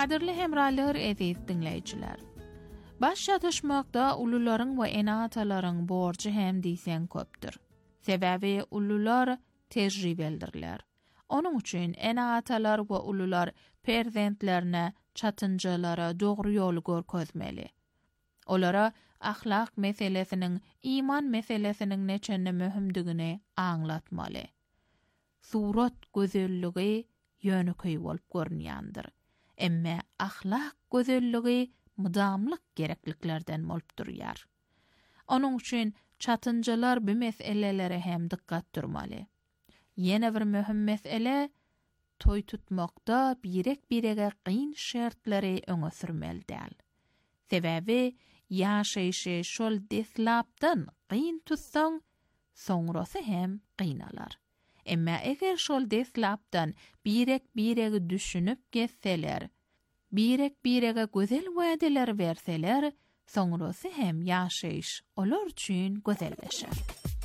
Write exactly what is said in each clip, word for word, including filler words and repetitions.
Qadirli hemrallar aziz dinleyiciler. Baş çatışmakda uluların ve enataların borcu hem diýsen köpdür. Sebebi ulular tecrübeldirler. Onun üçün enatalar we ulular perzentlerine çatınjalara dogry ýol görkezmeli. Olara ahlak meselesinin, iman meselesinin neçende mühimdigini aňlatmaly. Surat gözelligi ýönüköý bolup görnýändir. Emme ahlak gözelligi mudamlyk gerekliklerden bolup durýar. Onun üçün çatınjalar bu meselelere hem dikkat durmaly. Ýene bir mühim mesele toy tutmakda birek birege gyn şertleri öňe sürmeli däl. Sebebi ýaşaýşy şol deslapdan gyn tutsaň, soňrasy hem gynalar. Emma eger şol deslapdan birek birege düşünüp geçseler, birek birege gözel wädeler berseler, soňrasy hem ýaşaýyş olar üçin gözelleşer.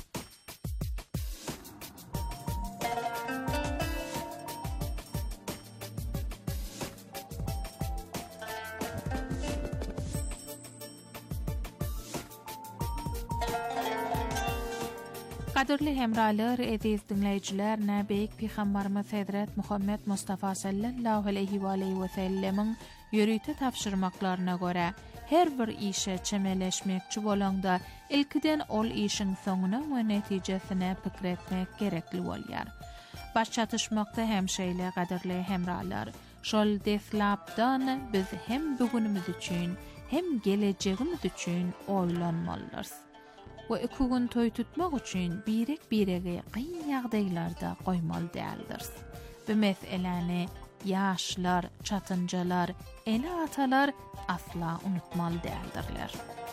Qadirli hemralar, aziz dinleyiciler, Näbiyik Peygamberimiz Hazret Muhammed Mustafa sallallahu aleyhi ve aleyhi ve sellemin ýörüýte tapşyrmaklaryna görä her bir işe çemeleşmekçi bolanda ilkiden ol işin soňuna we netijesine pikir etmek gerekli bolýar. Baş çatışmakda hem şeýle qadirli hemralar, şol deslapdan biz hem bugünimiz üçin hem gelejegimiz üçin oýlanmalyrys. Ve iki gün toy tutmak üçün birek birege gyn ýagdaýlarda goýmaly däldir. Bu meseleni ýaşlar, çatınjalar, ene atalar asla unutmaly däldirler.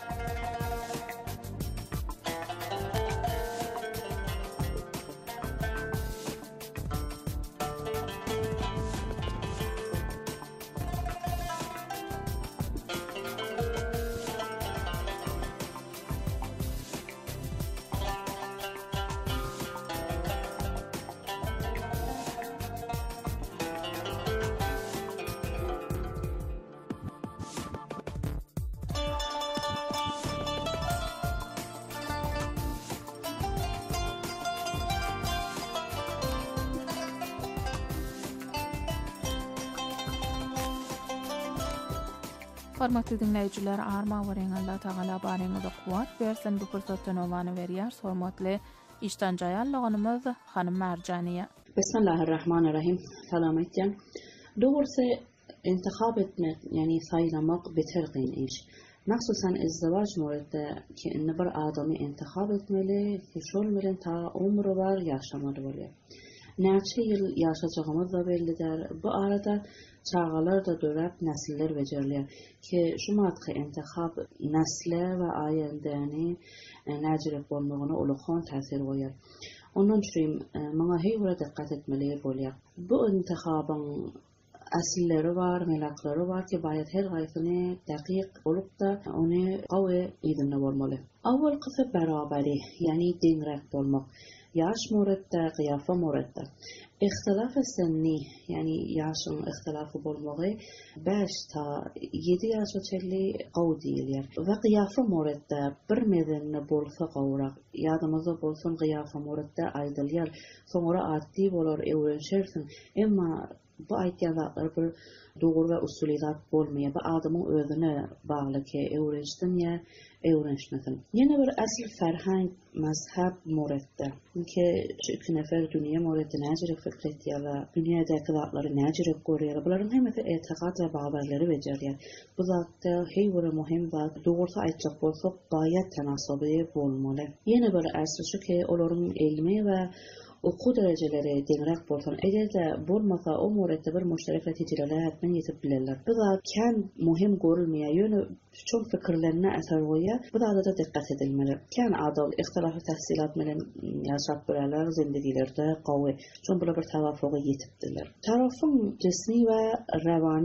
Hormatly dinleyijiler, arma weren Allah Taala bareňizde kuwat bersin, bu fursatdan owany berýär. Hormatly işden jaýanlygymyz Hanym Marjaniýa. Bismillahirrahmanirrahim. Salam etjem. Doğrusu intihab etmek, yani saylamak beter gyn iş. Maksusan izdivaç moredde ki inne bir adamy intihab etmeli, ki şol bilen ta umry bar ýaşamaly bolýar. Näçe ýyl ýaşajagymyz da bellidir. Bu arada çağalar da dörep nesiller becerler ki şu matky intihab nesle ve ayendeni näjirek bolmagyna ulukhan täsir goýar. Ondan üçin maňa heýwara dikkat etmeli bolýar. Bu intihabyň asilleri var, melaklary var ki bayat her gaýsyny dakyk bolup da ony gawy ýerine bolmaly. Awal kysy beraberi, yani deňrek bolmak. Yaş moredde, kıyafa moredde. İhtilaf senni, yani yaşın ihtilafı bolmagy beş ta yedi ýaşa çelli gaw diýilýär. Ve kıyafa moredde bir medenine bolsa gawrak, ýadymyzda bolsun kıyafa moredde aýdylýar. Soňra addi bolar, öwrenşersin. Emma bu aýtýanlar bir dogry we usuliýat bolmaýar. Bu adamyň özüne bagly ki öwrenşdin ýa öwrenşmedin. Ýene bir asl ferhang mazhab moredde. Ki iki nefer dünýä moredde näjirek fikir etýär we dünýädäki zatlary näjirek görýär. Bularyň hemesi etikad we babaýlary bejerýär. Bu zatda heýwara muhim we dogry aýtjak bolsak gaýat tanasuby bolmaly. Ýene bir asl şu ki olaryň ilmi we oku dereceleri deňrek bolsun. Eger de bolmasa o moredde bir müşterek netijelerle hatman ýetip bilerler. Bu da kän muhim görülmeýär. Ýöne çok fikirlerine eser goýar. Bu da da dikkat edilmeli. Kän adal ihtilafy tahsilat bilen ýaşap bilerler zindigilerde gawy. Şol bir tawaffuga ýetipdiler. Tarafyň cismi we rawani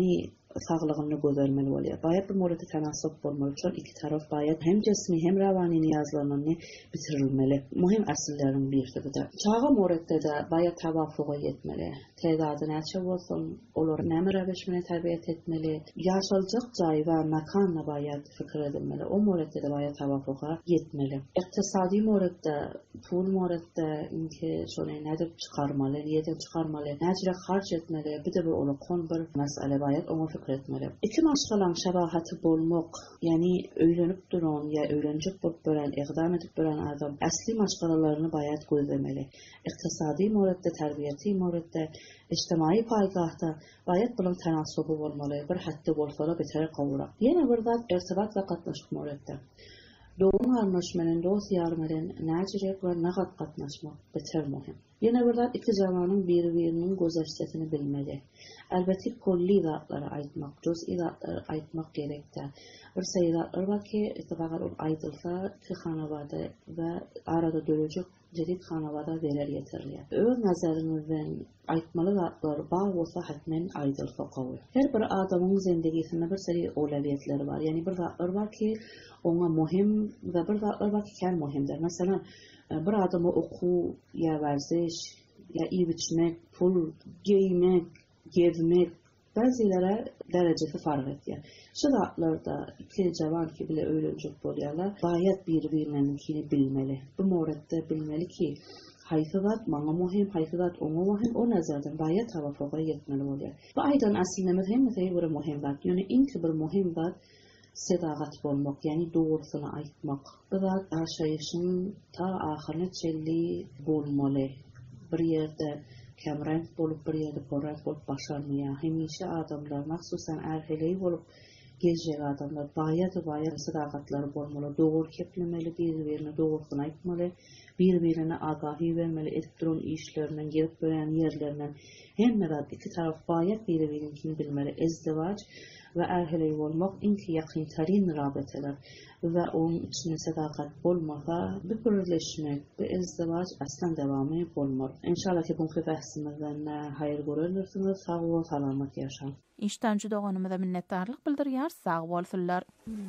sağlığını gözlemeli oluyor. Bayat bu morada tenasip olmalı. Çünkü iki taraf bayat hem cismi hem ravani niyazlarını bitirilmeli. Muhim asillerin birisi de. Çağa morada da bayat tavafuğa yetmeli. Tedadı neçe olsun, olur nəmi rəvişmini tərbiyət etmeli. Yaşalacaq cay və məkanla bayat fikir edilmeli. O morada da bayat tavafuğa yetmeli. İqtisadi morada, pul morada inki şöyle nedir çıkarmalı, niyeden çıkarmalı, necre harc etmeli. Bir de bu onu kon bir mesele bayat onu fikir etmeli. İki maşgalan şəbahati bolmaq, yani öyrənib duran ya öyrəncək bolup bölən, iqdam edip bölən adam əsli maşgalalarını bayat gözlemeli. İqtisadi morada, tərbiyəti morada, ictimai paygahda bayat bunun tənasubu olmalı. Bir həddi bolsa beter qavuraq. Yine burada irtibat ve qatnaşıq morada. Doğum anlaşmanın, dost yarmaren, nəcirek ve nağat qatnaşmaq beter muhim. Yine burada iki zamanın bir-birinin gözəştəsini bilmeli. Elbette kolli zatları aytmaq, cüz'i zatları aytmaq gerekte. Bir sayıdatlar var ki, ittifakar ol aydılsa ki xanavada ve arada dönecek cedid xanavada verer yeterliyor. Öz nazarınızdan aytmalı zatlar bağ olsa hatmen aydılsa qavur. Her bir adamın zindegisinde bir seri olabiyetleri var. Yani bir zatlar var ki, ona muhim ve bir zatlar var ki, ken muhimdir. Mesela bir adamı oku, ya verziş, ya iyi biçmek, pul, giymek, gezmek, bazılara derecesi fark ediyor. Şu zatlarda iki cavan ki bile öğrencik oluyorlar, bayat birbirlerinkini bilmeli. Bu morada bilmeli ki, hayfızat bana muhim, hayfızat ona muhim, o nazardan bayat tavafuğa yetmeli oluyor. Bu aydan aslında mühim, mesela bir muhim zat. Yani inki bir muhim zat, sedagat olmak, yani doğrusunu aytmak. Bu zat yaşayışın ta ahirine çelli olmalı. Bir yerde kemrenk bolup bir yerde porrenk bolup başarmaya. Hemişe adamlar, maksusen erheleyi bolup gezecek adamlar, bayat bayat sedagatları olmalı. Doğru keplemeli, birbirine doğrusunu aytmalı. Birbirine agahi vermeli, ettiron işlerinden, gelip gören yerlerinden. Hem de iki taraf bayat birbirinkini bilmeli. İzdivaç ve erheleyi olmak inki yakıntarin rabeteler ve onun içine sadakat olmasa bir birleşmek, bir izdivaç aslan devamı olmalı. İnşallah ki bugünkü bahsimizden hayır görürsünüz. Sağ ol, selamet yaşam. İştancı doğanımıza minnettarlık bildiriyor. Sağ olsunlar.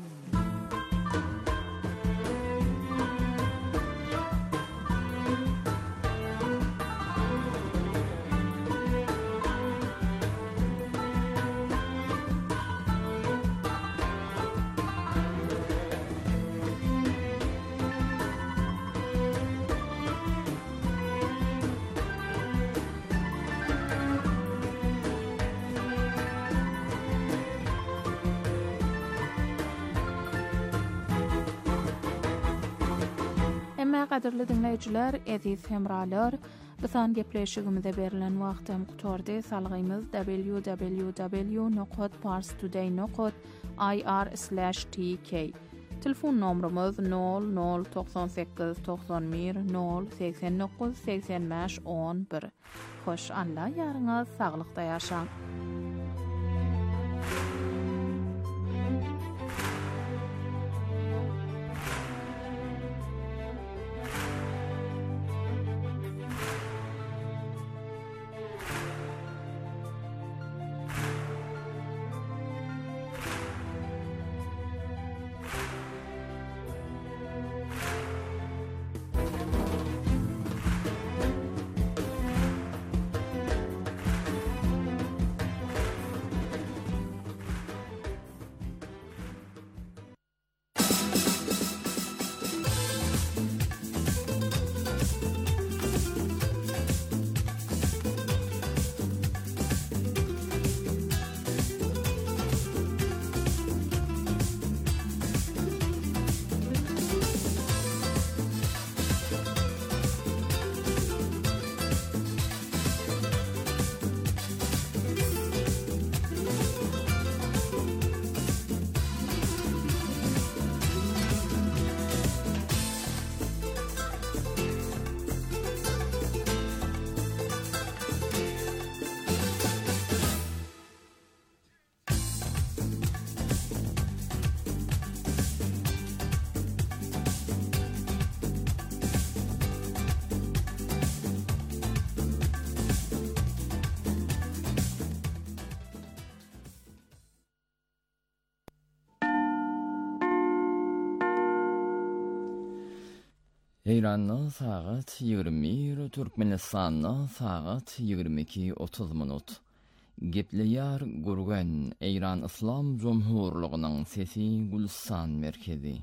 Qadirli dinleyiciler, aziz hemralar, bisan gepleşigimizde berilen wagtym gutordy. Salgymy w w w nokta pars today nokta i r slash t k. Telefon nomrumuz nol nol doksan sekiz doksan bir nol seksen dokuz seksen beş on bir. Hoş Allah yarıňyz saglykda ýaşaň. Eýranyň sagat ýygrimi, Türkmenistanyň sagat ýygrimi iki otuz minut. Gepleýär gurgan Eýran Islam Jumhurlygynyň sesi Gülistan merkezi.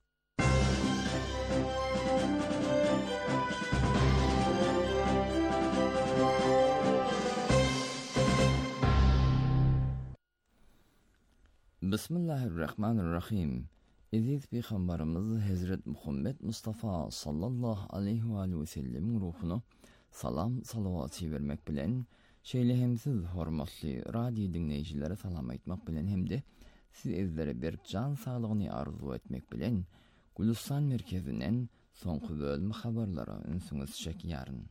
Bismillahirrahmanirrahim. Aziz Peygamberimiz Hazret Muhammed Mustafa sallallahu aleyhi ve sellem ruhuna salam salavat vermek bilen şeýlehemsiz hormatly radio dinleýjilere salam aýtmak bilen hemde siz ezlere bir can saglygyny arzu etmek bilen Gülistan merkezinden soňky bölüm habarlara ünsüňiz çekýäryn.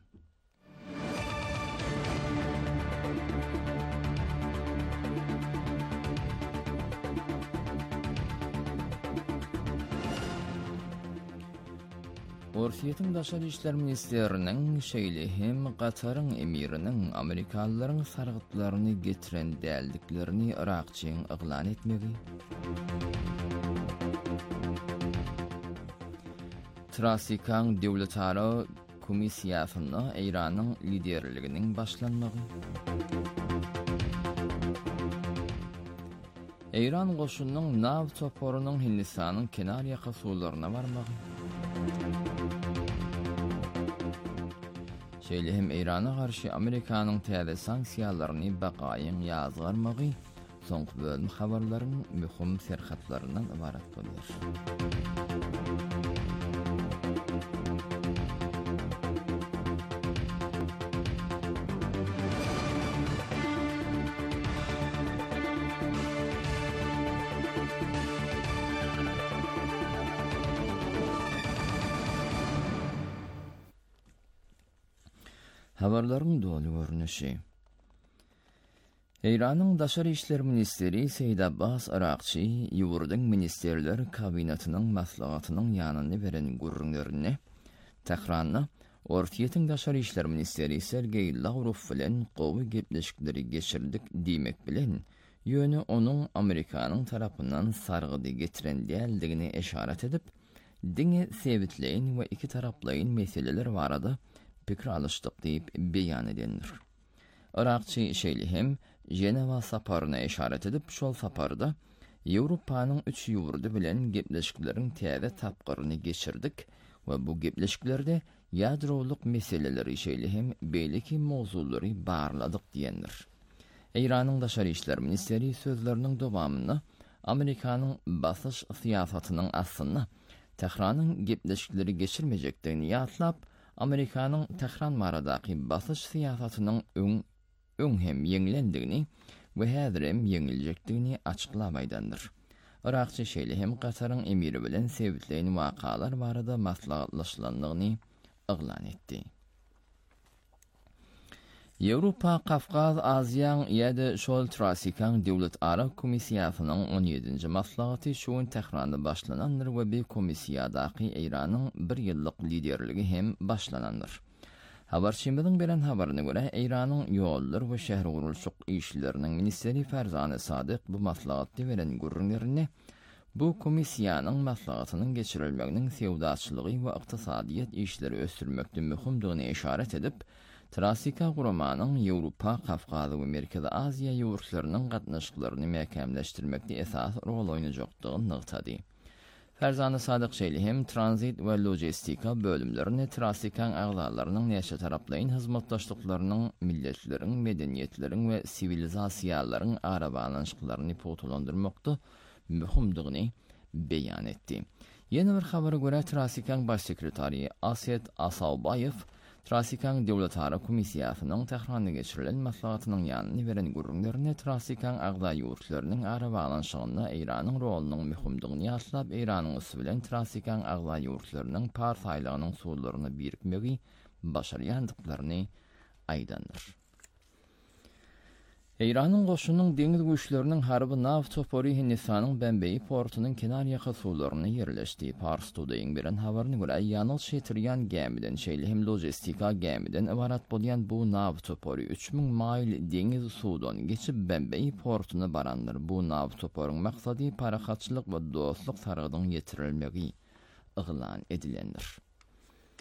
Orsiýetiň daşary işler ministeriniň şeýlehim Gataryň emiriniň Amerikalılaryň sargytlaryny getiren däldiklerini Irakçyň yglan etmegi. Trasikan döwletara komissiýasyna Eýranyň liderliginiň başlanmagy. Eýran goşunynyň Nav toporunyň Hindistanyň kenar ýaka suwlaryna barmagy. Şeýlehim Eýrana garşy Amerikanyň täze sanksiýalaryny bakaýyň ýazgarmagy soňky bölüm habarlaryň mühim serhatlaryndan ibarat bolýar. Habarlaryň dolu görnüşi. Eýranyň daşary işler ministeri Seýid Abbas Arakçy ýurduň ministerler kabinetining maslahatynyň ýanyny beren gurrunlaryny Tehranyň Orsiýetiň daşary işler ministeri Sergey Lavrov bilen gowy gepleşikleri geçirdik diýmek bilen ýöne onuň Amerikanyň tarapyndan sargydy getiren däldigini eşaret edip diňe sebitleýin we iki taraplaýyn meseleler barada pikir alışdyk diýip beýan edendir. Irakçy şeýlehim Jenewa saparyna eşaret edip şol saparda Ýewropanyň üç ýurdu bilen gepleşikleriň täze tapgyryny geçirdik we bu gepleşiklerde ýadrolyk meseleleri şeýlehim beýleki mowzulary barladyk diýendir. Eýranyň daşary işler ministeri sözleriniň dowamyny Amerikanyň basyş siýasatynyň aslyny Tehranyň gepleşikleri geçirmejekdigini ýatlap Amerikanyň Tehran maradaky basyş siýasatynyň öň öň hem ýeňilendigini we häzir hem ýeňiljekdigini açyklap aýdandyr. Irakçy şeýlehim Gataryň emiri bilen sebitleýän wakalar barada maslahatlaşylandygyny yglan etdi. Ýewropa, Kafkaz, Aziýa ýa-da şol Trasikan döwletara komissiýasynyň on ýedinji maslahaty şuň Tehranda başlanandyr we bu komissiýadaky Eýranyň bir ýyllyk liderligi hem başlanandyr. Habarçymyzyň beren habaryna görä Eýranyň ýollar we şäher gurulşyk işleriniň ministeri Ferzana Sadyk bu maslahatdy beren gurrunlaryny bu komissiýanyň maslahatynyň geçirilmeginiň sewdaçylygy we ykdysadyýet işleri ösürmekde möhümdigine eşaret edip Trasika guramanyň Ýewropa, Kafkaz we Merkezi Aziýa ýurtlarynyň gatnaşyklaryny mäkämleşdirmekde esas rol oýnajakdygyny nygtady. Ferzana Sadyk şeýlehim transit we logistika bölümlerini Trasikan agzalarynyň näçe taraplaýyn hyzmatdaşlyklarynyň milletleriň, medeniýetleriň we sivilizasiýalaryň ara balanşyklaryny potulandyrmakda möhümdigini beýan etdi. Ýene bir habara görä Trasikan baş sekretary Aset Asawbayew Trasikan döwletara komissiýasynyň Tehranda geçirilen maslahatynyň ýanyny beren gurrunlaryny Trasikan agza ýurtlarynyň ara balanşygyna Eýranyň rolunyň möhümdigini ýatlap Eýranyň üstü bilen Trasikan agza ýurtlarynyň partaýlygynyň suwlaryny birikmegi başarýandyklaryny aýdandyr. Eýranyň goşunynyň deňiz güýçleriniň harby Nav topory Hindistanyň Bembeyi portunyň kenar ýaka suwlaryna ýerleşdi. Pars Todaýyň beren habaryna görä ýanyl şeýtirýän gemiden şeýlehim logistika gemiden ibarat bolýan bu Nav topory üç miň maýl deňiz suwdan geçip Bembeyi portuny barandyr. Bu Nav toporyň maksady parahatçylyk we dostluk sargydyň ýetirilmegi yglan edilendir.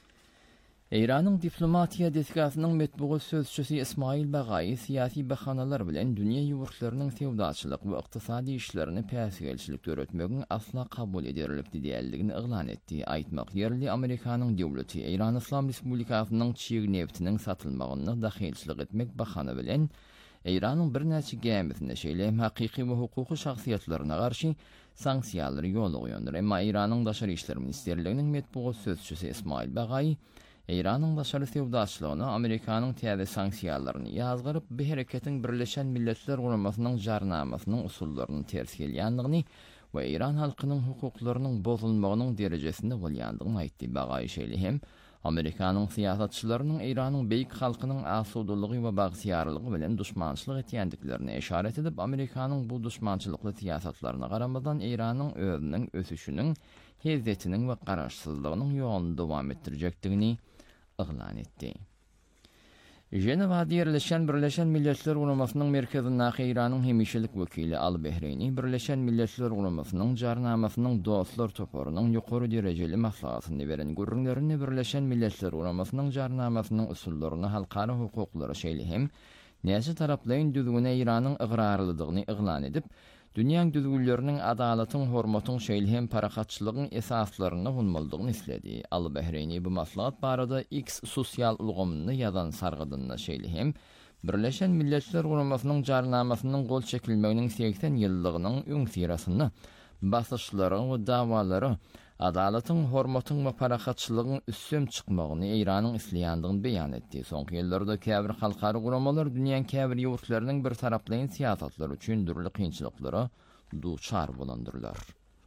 İran'ın diplomatiya detkasının metbuğu sözçüsü İsmail Bagay siyasi bahanalar bilen dünya yurtlarının sevdaçılık ve iqtisadi işlerini päsigelçilik görütmegin asla kabul edilerlikdi diýerligini ıglan etdi. Aýtmak yerli Amerikanyň döwleti İran Islam Respublikasynyň çiğ neftiniň satylmagyny dahylyçylyk etmek bahana bilen İran'ın bir näçe gämizine şeýle hakyky we hukuky şahsiýetlerine garşy sanksiýalary ýoly goýandyr. Emma İran'ın daşary işler ministerliginiň metbuğu sözçüsü İsmail Bagay İran'ın daşary sevdaçylygyny Amerikanyň täze sanksiýalaryny ýazgyryp bu hereketiň Birleşen Milletler Guramasynyň jarnamasynyň usullaryny ters gelýändigini we İran halkynyň hukuklarynyň bozulmagynyň derejesinde bolýandygyny aýtdy. Bagay şeýle hem Amerikanyň siýasatçylarynyň İranyň beýik halkynyň asudulygy we bagsyarlygy bilen duşmançylyk etýändiklerini işaret edip, Amerikanyň bu duşmançylykly siýasatlaryna garamadan İranyň özüniň ösüşiniň, hezzetiniň we garaşsyzlygynyň ýoluny dowam etdirjekdigini ıglan etdi. Jenewada ýerleşen Birleşen Milletler Guramasynyň merkezindäki İranyň hemişelik wekili Al-Behreyni Birleşen Milletler Guramasynyň jarnamasynyň dostlar toparynyň ýokary derejeli maslahatyny beren gurrunlaryny Birleşen Milletler Guramasynyň jarnamasynyň usullaryny halkara hukuklary şeýle hem näçe taraplaryň düzgüne İranyň ygrarlydygyny ıglan edip, dünýäň düzgünleriniň adalatyň, hormatyň şeýle hem parakatçylygyň esaslaryny bulmalydygyny isledi. Al-Behreyni bu maslahat barada X sosial ulgamyny ýazan sargydyna şeýle hem Birleşen Milletler Guramasynyň jarnamasynyň gol çekilmeginiň seksen ýyllygynyň öňsirasyny, basyşlary we dawalary, adalatyň, hormatyň we parakatçylygyň üssem çykmagyny İranyň isleýändigini beýan etdi. Soňky ýyllarda käbir halkary guramalar dünýäň käbir ýurtlarynyň bir taraplaryň siýasatlary üçin durly kynçylyklara duçar bolandyrlar.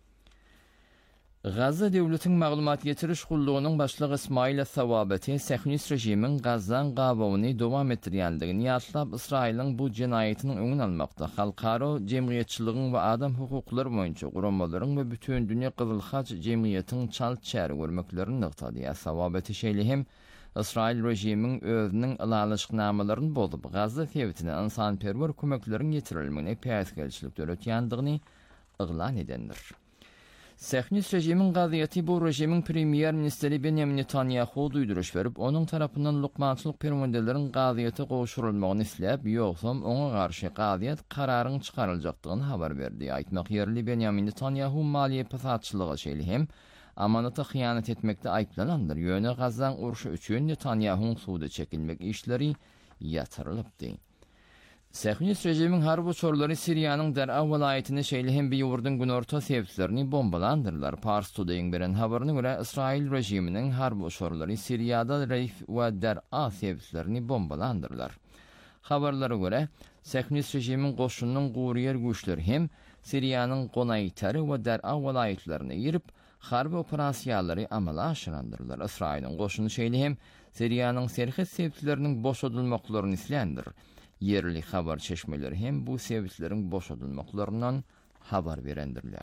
Gaza döwletiň maglumat getiriş gullugynyň başlygy İsmail Sawabaty Sähnist rejimiň Gazdan gabawyny dowam etdirýändigini ýatlap, Israýlyň bu jenaýetiniň öňüni almakda halkara jemgyýetçiligiň we adam hukuklary boýunça guramalaryň we bütün dünýä Gyzyl Haç jemgyýetiniň çal çäri görmeklerini nykdy. Sawabaty şeýle hem Israýl rejimiň özüniň ýalaşyknamalaryny bozup, Gaza sewtine insanperwer kömekleriň ýetirilmegine päsgelçilik döretýändigini ıglan edendir. Sähnist rejimiň gaziýeti bu rejimiň premier ministeri Benjamin Netanyahu duýduruş berip, onuň tarapyndan lukmançylyk perwendeleriň gaziýete goşurulmagyny isläp, ýoksam oňa garşy gaziýet kararyny çykaryljakdygyny habar berdi. Aýtmak yerli Benjamin Netanyahu maliýe fasatçylygy şeýle hem amanata hyýanat etmekde aýplanandyr. Ýöne Gazdan uruşy üçin Netanyahuň suda çekilmek işleri ýatyrylypdy. Sähnist rejimiň harp uçurlary Siriýanyň Der'a welaýatyny şeýle hem bir ýurdun günorta sebäplerini bombalandyrlar. Pars Today'ň beren habaryna görä, Israýl rejiminiň harp uçurlary Siriýada Reif we Der'a sebäplerini bombalandyrlar. Habarlara görä, Sähnist rejimiň goşunynyň gurýer güýçleri hem Siriýanyň Gonaýtary we Der'a welaýatlaryna girip, harp operasiýalary amala aşyrandyrlar. Israýlyň goşuny şeýle hem Siriýanyň serhet sebäpleriniň boşadylmaklaryny islendir. Yerli habar çeşmeleri hem bu sebäpleriň boşadylmaklarynyň habar berendirler.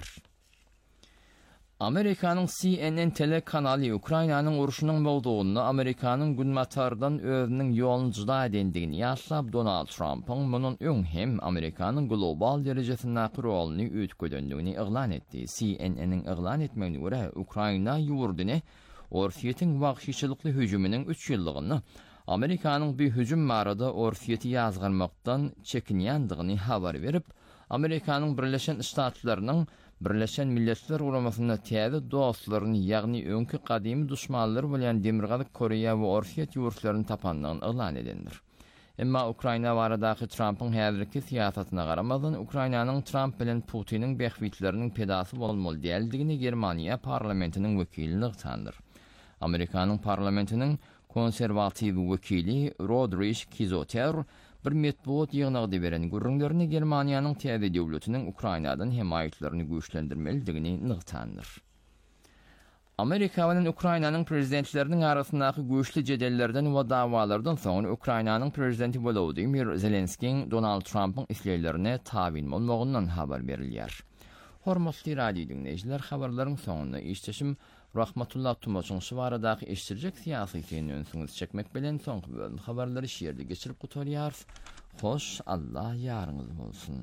Amerikanyň C N N telekanaly Ukrainanyň uruşynyň mowdugyny Amerikanyň günmatardan özüniň ýoluny juda edendigini ýaşlap, Donald Trump'yň munun öň hem Amerikanyň global derejesindäki roluny öýtgedendigini yglan etdi. C N N'niň yglan etmegine görä, Ukraina ýurduny Orsiýetiň wagşyçylykly hüjüminiň üç ýyllygyny Amerikanyň bir hüjüm marada Orsiýeti ýazgyrmakdan çekinýändigini habar berip, Amerikanyň Birleşen Ştatlarynyň Birleşen Milletler Guramasyna täze dostlaryny, ýagny öňkü gadymy duşmanlary bilen Demirgazyk Koreýa we Orsiýet ýurtlaryny tapandygyny yglan edendir. Emma Ukraina baradaky Trump'yň häzirki siýasatyna garamadan, Ukrainanyň Trump bilen Putiniň behwitleriniň pedasy bolmaly diýildigini Germaniýa parlamentiniň wekili nyktandyr. Amerikanyň parlamentiniň konservativ wekili Rodrich Kizoter bir metbuat ýygnagdy beren gurrunlaryny Germaniýanyň täze döwletiniň Ukrainadan hemaýetlerini güýçlendirmelidigini nyktandyr. Amerika bilen Ukrainanyň prezidentleriniň arasyndaky güýçli jedellerden we dawalardan soň Ukrainanyň prezidenti Volodymyr Zelenskiň Donald Trump'yň isleýlerini tabin bolmagyndan habar berilýär. Hormatly radio dinleýijiler, habarlaryň soňuna işleşim Rahmatullah Tumaçyň şu baradaky eşdirjek syýasy kenini öňsüňiz çekmek bilen soňky bölüm habarlary şeýerde geçirip gutarýar. Hoş, Allah ýarynňyz bolsun.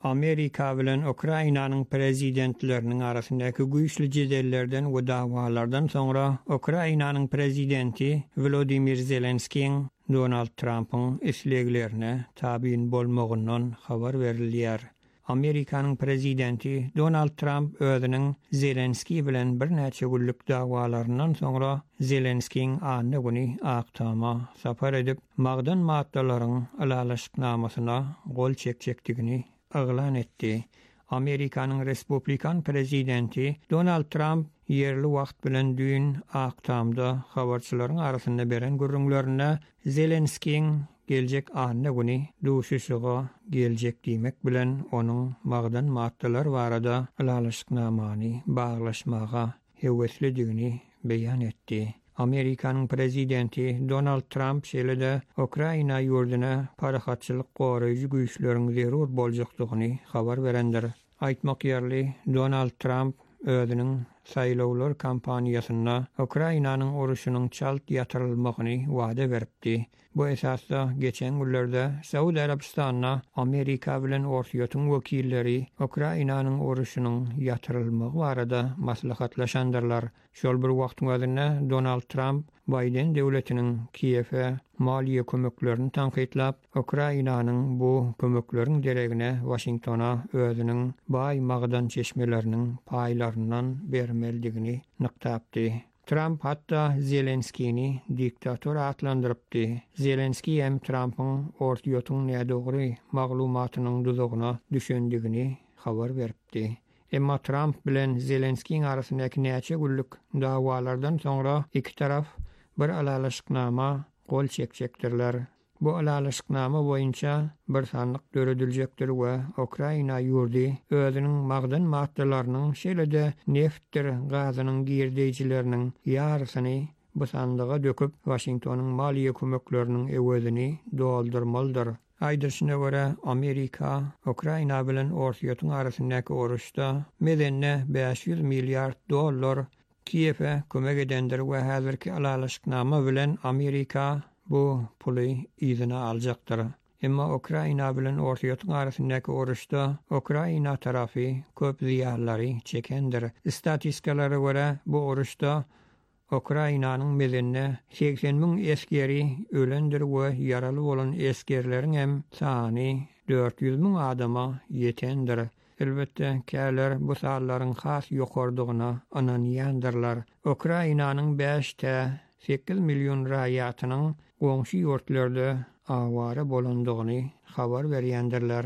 Amerika bilen Ukrainanyň prezidentleriniň arasyndaky güýçli jedellerden we dawalardan soňra Ukrainanyň prezidenti Volodymyr Zelenskiň Donald Trump'ın isleglerine tabiin bolmagyndan habar berilýär. Amerikanyň prezidenti Donald Trump özüniň Zelenski bilen bir näçe günlük dawalaryndan soňra Zelenskiň anny güni Aktama sapar edip magdan maddalaryň alalaşyknamasyna gol çekjekdigini aglan etdi. Amerikanyň Respublikan prezidenti Donald Trump yerli wagt bilen dün Aktamda habarçylaryň arasynda beren görüňlerine Zelenskiň geljek anny güni duşuşyga geljek diýmek bilen onuň magdan maddalar barada alalaşyknamany baglaşmaga heweslidigini beýan etdi. Amerikanyň prezidenti Donald Trump şeýle-de Ukraina ýurduna parahatçylyk goraýjy güýçleriň zerur boljakdygyny habar berendir. Aýtmak ýerli Donald Trump özüniň saýlawlar kampaniýasyna Ukrainanyň uruşynyň çalt ýatyrylmagyny wada beripdi. Bu esasda geçen günlerde Saudi Arabistanyna Amerika bilen ortaýotyň wekilleri Ukrainanyň uruşynyň ýatyrylmagy barada maslahatlaşandyrlar. Şol bir wagtyň özünde Donald Trump Biden döwletiniň Kiýewe maliýe kömeklerini tanqidlap, Ukrainanyň bu kömekleriň deregine Washingtona özüniň baý magdan çeşmeleriniň paýlaryndan bermeldigini nyktapdy. Trump hatta Zelenskiýni diktator atlandyrypdy. Zelenski hem Trump'ın ortaýotyň nädogry maglumatynyň duzugyna düşendigini habar beripdi. Emma Trump bilen Zelenskiň arasyndaky näçe günlük dawalardan soňra iki taraf bir alalaşyknama gol çekjekdirler. Bu alalaşyknama boýunça bir sanlyk dörediljekdir we Ukraina ýurdy özüniň magdan maddalarynyň şeýle-de neftdir gazynyň girdijileriniň ýarysyny bu sandyga döküp Washingtonyň maliýe kömekleriniň ewedini doldurmalydyr. Aýdyşyna görä Amerika Ukraina bilen ortaýotyň arasyndaky uruşda medenne beş yüz milliard dollar Kiýewe kömek edendir we häzirki alalaşyknama bilen Amerika bu puly ýzyna aljakdyr. Emma Ukraina bilen ortaýotyň arasyndaky uruşda Ukraina tarapy köp ziýanlary çekendir. Statistikalara görä bu uruşda Ukrainanyň medenne seksen miň eskeri ölendir we ýaraly bolan eskerleriň hem sany dört yüz miň adama ýetendir. Elbette käler bu sallaryň has ýokardygyna ananýandyrlar. Ukrainanyň beş te sekiz million raýatynyň goňşy ýurtlarda awara bolandygyny habar berýändirler.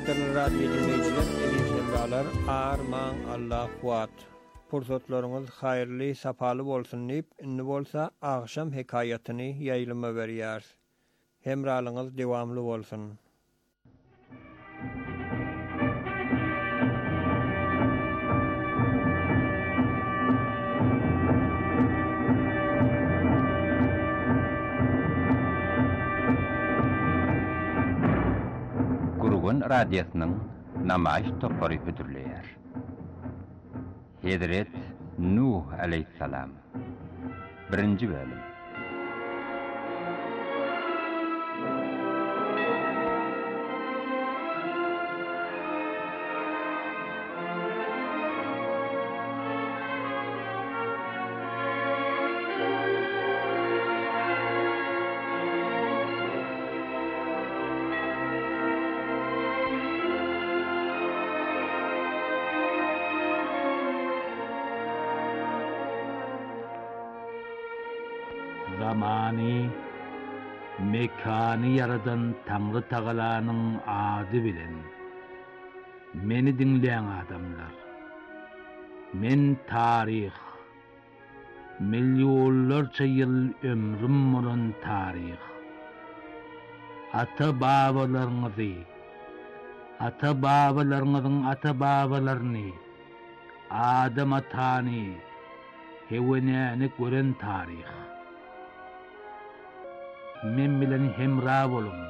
Hürmetli radyo dinleyiciler, eli sevdalar, arman Allah kuat. Pursatlarınız hayırlı, sapalı bolsun deyip, inni bolsa akşam hikayatyny ýaýlyma berýär. Hemralyňyz dewamly bolsun. Gurgun radyosynyň namaýyş topary hödürleýär. Hedret Nuh aleyhissalam. Birinci bölüm. Zamany, mekany yaradan Taňry Tagalanyň ady bilen. Meni dinleýän adamlar. Men tarih. Milyonlarça ýyl ömrüm bolan tarih. Ata-babalaryňyzy, ata-babalaryňyzyň ata-babalaryny, Adam atany, hewenäni gören tarih. Men bilen hemra bolun.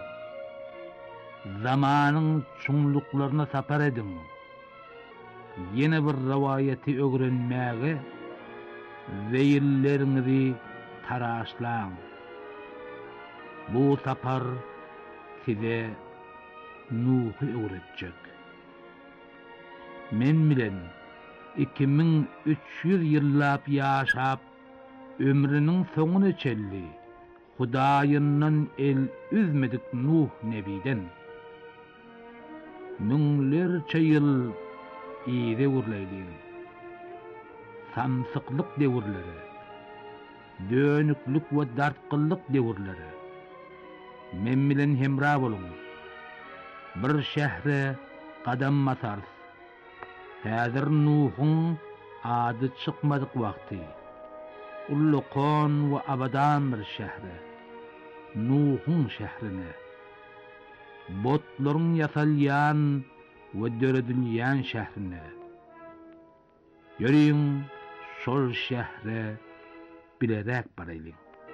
Zamanyň çuňluklaryna sapar edin. Ýene bir rawayaty ögrenmäge we ýyllarňyzy taraşlaň. Bu sapar size Nuhy öwretjek. Men bilen iki ming üç ýüz ýyllap ýaşap ömrüniň soňuny çelli. Hudaýyndan el üzmedik Nuh nebiden. Müňlerçe ýyl ýygy gurlaýdy. Samsyklyk dewirleri, dönüklik we dartqyllyk dewirleri. Men bilen hemra bolun. Bir şähre qadam basarys. Häzir Nuhyň ady çykmadyk wagty. Ullukon we abadan bir şähre. Nuhyň şährine. Botlaryň ýasalýan we döredilýän şährine. Ýöreň şol şähre bilerek baraýly.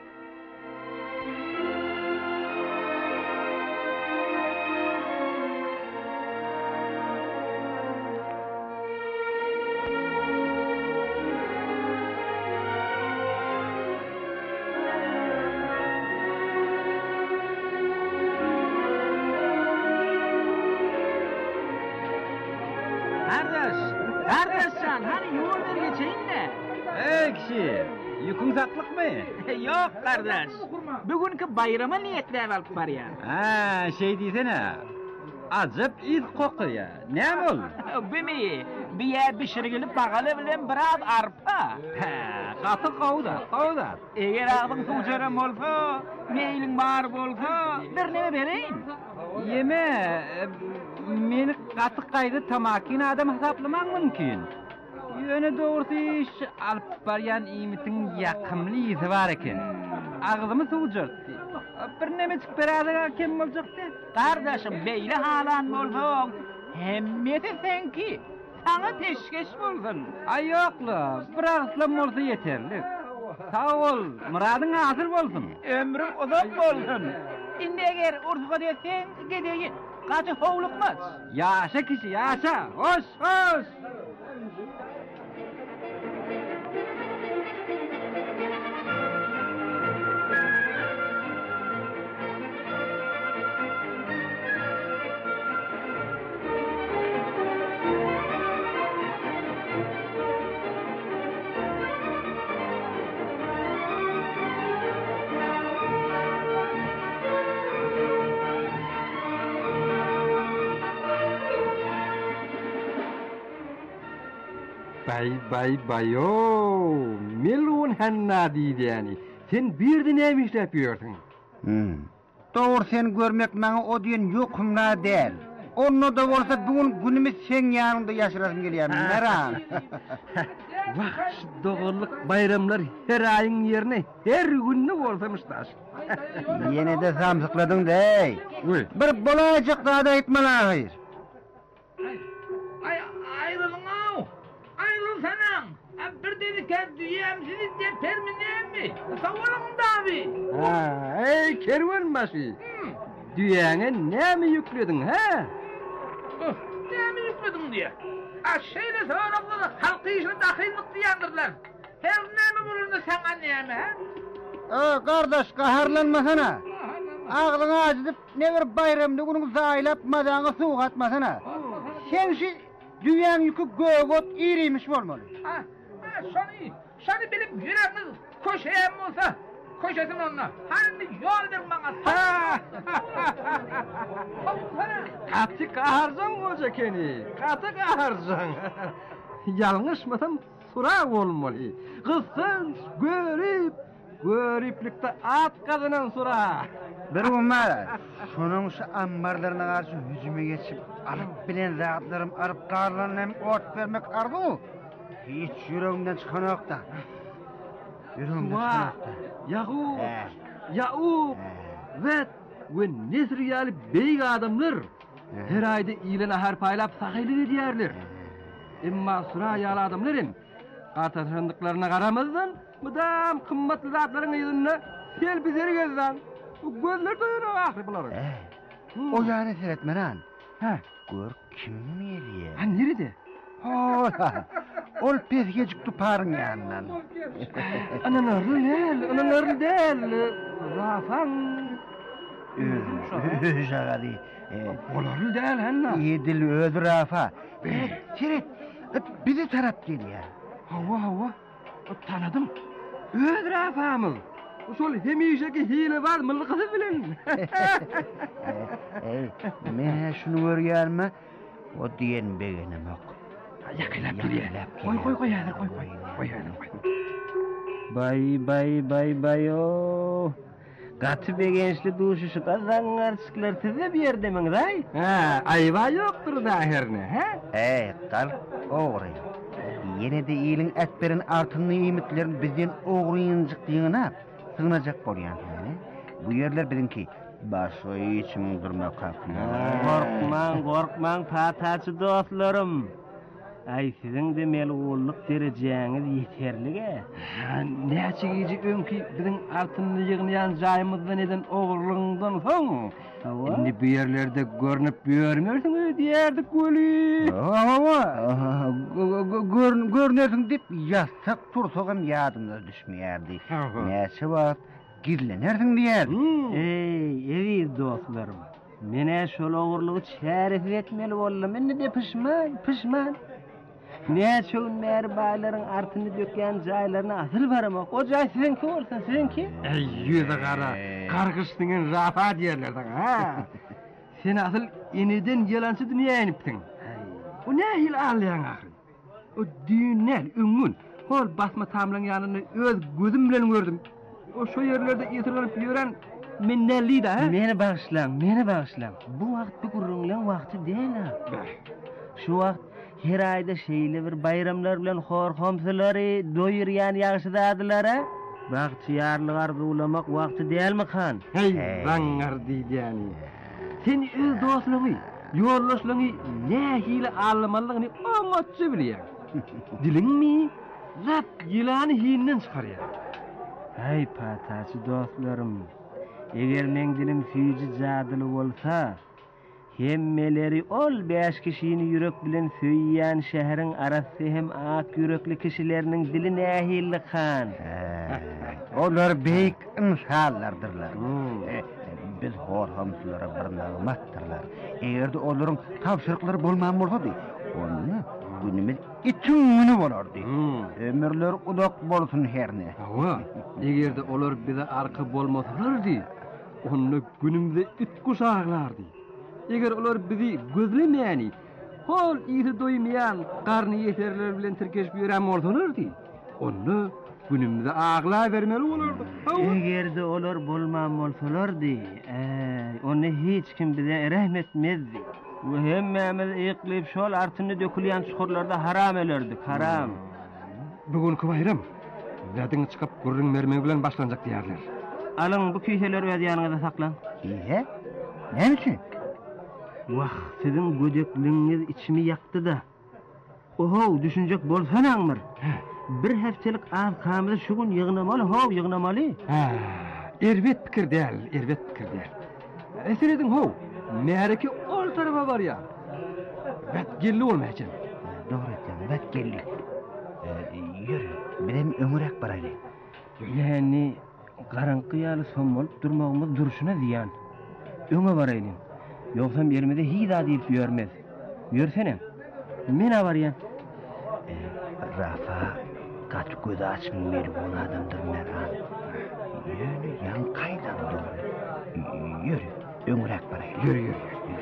Yok kardeş. Bugünkü bayrama niyetler alıp barýar. Ha, şey diýsene. Ajyp iz kokýar. Näme ol? Bimi, biýe bişirgilip bagaly bilen biraz arpa. Ha, gaty gowda, gowda. Eger agyň suwjarym bolsa, meýliň bar bolsa, bir näme bereýin. Ýeme, meni gaty gaýdy tamakin adam hasaplamak mümkin. Ýöne dogry iş alyp barýan ýymytyň ýakymly bar eken. Agzymy suwjurdy. Bir näme çykyp berýär kim boljakdy? Kardeşim, beýle halan bolsaň, hemmeti senki. Sana teşkeş bolsun. Ay ýokla, bir arslan bolsa ýeterli. Sag ol, muradyň hasyl bolsun. Ömrüm uzak bolsun. Indi eger urfga desеň, gideýin. Gaty howlukmaz. Ýaşa kişi, ýaşa. Hoş, hoş. Bay bay bayo, milyon hanna diýdi. Sen birdi näme işläp ýörsiň? Hmm. Dogry sen görmek maňa o diýen ýokumna däl. Onno da bolsa bugün günümüz sen yanında yaşarasın gelýär. Meran. Wagt dogurluk bayramlar her ayın yerine her günni bolsamışlar. Yine de samsıkladın dey. Bir bolacak daha da etmeler hayır. Ay ayrılın av. Ayrıl sanam. Bir dedik ki dünyamsiniz de perminem mi? Savalım da abi. Ha, ey kervanbaşı. Düýäňe näme ýükledin ha? Näme ýükledin diye. Aşeýle soraglary halky işine dahillik diýendirler. Her näme bolurda saňa näme ha? Aa kardeş kaharlanmasana. Ağlını acıdıp ne bir bayramda günün zaylap madana suğ atmasana. Sen şu düýäň ýükü gögot iriymiş bolmaly. Ha, ha şonu, şonu bilip ýüreginiz köşeýem bolsa, köşesin onunla. Hani yol ver bana. Ha! Katı kaharcan hoca keni. Katı kaharcan. Yalňyşmasam sura bolmaly. Kızsın görüp görüplikde at kazanan sura. Bir umma, şunun şu ambarlarına karşı hücuma geçip alıp bilen zatlarım arıp karlarına ot vermek arzu. Hiç yüreğimden çıkan yok da. Yüreğimden çıkan yok da. Yahu, Yahu, ve ve Nesriyali beyik adamlar her ayda iyilene harpaylap sahili ediyerler. Emma Surayalı adamların katarşandıklarına karamazdan mıdam kımmatlı zatların yüzüne sel bizeri gezden. O gözler doyuyor ahri buları. O yani seyretmen han. Ha, gör kim miydi? Ha nerede? Ola, ol pesgecik tuparın yanından. Ananarlı değil, ananarlı değil. Rafan. Öz ağa değil. Olarlı değil henna. Yedil öz Rafa. Seyret, bizi tarap geliyor. Hava hava, tanıdım. Öz Rafa'mız. Şol hemişeki hile var mı kızı bilen. Ey, men şunu görýärmi? O diyen begenim yok. Yakılap geliyor. Koy koy koy hadi koy koy. Koy hadi koy. Bay bay bay bay o. Gatı begençli duşuşu kazan arçıklar tize bir yerde mi day? Ha, ayva yoktur da herne, ha? Ey, kal, oğru. Yine de iyilin etberin artınlı imitlerin bizden oğruyuncuk diýene sığınacak bolýan. Bu yerler bizimki başo içim durmak haklı. Korkman, korkman pataçı dostlarım. Ay sizin de melgullyk derejäňiz ýeterlige. Näçe gije öňki biziň artynly ýygnaýan jaýymyzdan eden oğurlugyňdan soň. Indi bu ýerlerde görnüp ýörmersiň diýerdik göli. Görnüyorsun dip ýatsak tursagam ýadymda düşmeýärdi. Näçe wagt gizlenersiň diýer. Ey, eýi dostlarym. Mene şol oğurlugy şeref etmeli boldum. Mende de pişman, pişman. Näçe ünmer baýlaryň artyny dökýän jaýlaryna asyl baramak. O jaý sizinki bolsa, sizinki? Ey, ýüze gara. Kargysdyňyň Rafa diýerler ha. Sen asyl eniden ýalansy dünýä inipdiň. O nähil alýan ahry? O düýnel, öňün, hol basma tamlaň ýanyny öz gözüm bilen gördüm. O şo ýerlerde ýetirlenip ýören minnelli da ha? Meni bagşlaň, meni bagşlaň. Bu wagt bu gurrunlaň wagty däl. Şu wagt her ayda şeýle bir bayramlar bilen horhamsylary doýurýan ýagşydadylar ha? Bagçyarlyk arzulamak wagty dälmi kan? Hey, baňar diýýäni. Sen öz dostlugy, ýollaşlagy nähili almalygyny oňatçy bilýär. Dilinmi? Zat ýylany hinden çykarýar. Hey pataçy dostlarym. Eger men dilim süýji jadyly bolsa, hemmeleri ol beş kişini yürek bilen söýýän şäheriň arasy hem ak yürekli kişileriniň dili nähilli kan. Olar beýik insanlardyrlar. Biz horhamsylara bir nagmattyrlar. Egerde olaryň tapşyryklary bolman bolsady, onu günümiz içiňini bolardy. Ömürler udak bolsun herne. Hawa, egerde olar bize arka bolmasalardy, onu günümizde it kuşaklardy. Eger olar bizi gözlemeýäni, hol ýeti doýmaýan, garny ýeterler bilen tirkeşip ýören bolsalardy, onu günümizde agla bermeli bolardy. Egerde olar bolman bolsalardy, ey, onu hiç kim bize rahmetmezdi. Bu hemmemiz iqlip şol artını dökülýän çukurlarda haram elerdik, haram. Bugünkü bayram Zadın çıkıp gurrun mermegi bilen başlanjak diýerler. Alyň bu küýheleri öz ýanyňyza saklan. Kiýhe? Ne üçin? Wah, siziň gödekliňiz içimi ýakdy da. Oho, düşünjek bolsanaňmyr. Bir haftalyk az kamyl şu gün ýygnamaly, how ýygnamaly. Ha, erbet pikir däl, erbet pikir däl. Eseredin how, mereke ol tarafa barýar. Bet gelli bolmaýan. Dogry etdim, bet gelli. Yürü, benim ömürek baraylı. Yani garanqy ýaly son bolup durmagymyz duruşuna ziýan. Öňe barayly. Ýoksa elimizde hiç zat diýip ýörmez. Ýörsene. Men abarýan. Rafa, kaç göz açmyr bu adamdyr meran. Ýöne ýan gaýdan dur. Yürü, öňürek barayly. Yürü, yürü.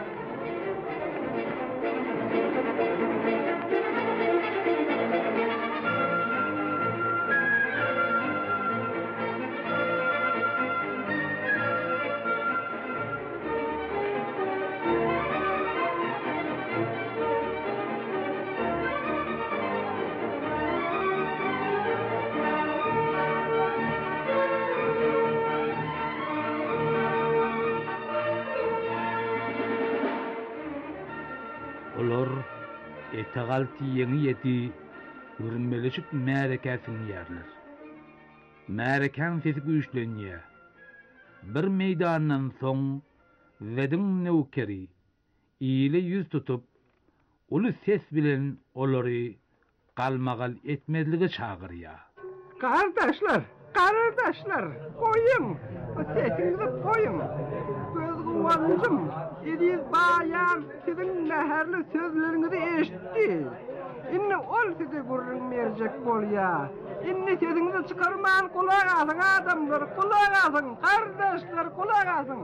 Tagalti ýeni ýeti görünmeleşik märekesini ýerler. Märekan sesi güýçlenýär. Bir meýdandan soň wedin nöwkeri ýyly ýüz tutup uly ses bilen olary galmagal etmezlige çagyrýar. Kardeşler, kardeşler, koyun, sesinizi koyun. Göz guvancım, ediz bayan sizin näherli sözlerinizi eşitdi. Inni ol sizi gurrun merjek bolýar. Inni sesinizi çıkarman kulak asın adamlar, kulak asın, kardeşler, kulak asın.